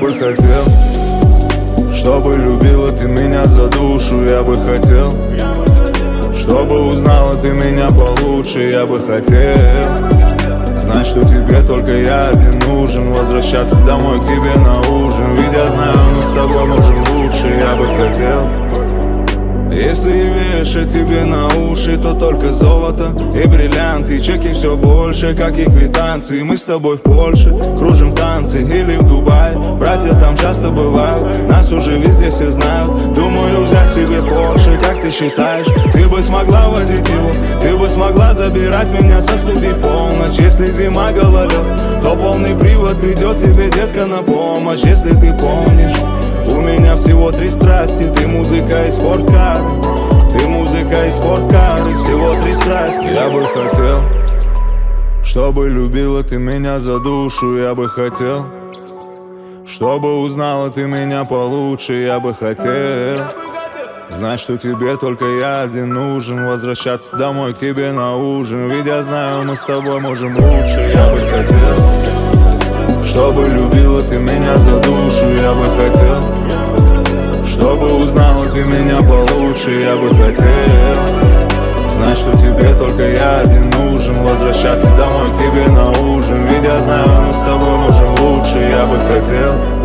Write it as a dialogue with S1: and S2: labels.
S1: бы хотел, чтобы любила ты меня за душу. Я бы хотел, чтобы узнала ты меня получше. Я бы хотел знать, что тебе только я один нужен. Возвращаться домой к тебе на ужин, ведь я знаю, мы с тобой можем лучше. Я бы хотел, если вешать тебе на уши, то только золото и бриллианты. Чеки все больше, как и квитанции. Мы с тобой в Польше кружим в танцы или в Дубае. Братья там часто бывают, нас уже везде все знают. Думаю взять себе Порше, как ты считаешь? Ты бы смогла водить его, ты бы смогла забирать меня со студии в полночь. Если зима гололед, то полный привод придет тебе, детка, на помощь. Если ты помнишь, у меня всего 3 страсти. Ты музыка и спорткары, ты музыка и спорткары. Всего 3 страсти. Я бы хотел, чтобы любила ты меня за душу. Я бы хотел, чтобы узнала ты меня получше. Я бы хотел знать, что тебе только я один нужен. Возвращаться домой к тебе на ужин, ведь я знаю, мы с тобой можем лучше. Я бы хотел, чтобы любила ты меня за душу. Я бы хотел, чтобы узнала ты меня получше. Я бы хотел знать, что тебе только я один нужен. Возвращаться домой к тебе на ужин, ведь я знаю, мы с тобой можем лучше. Я бы хотел.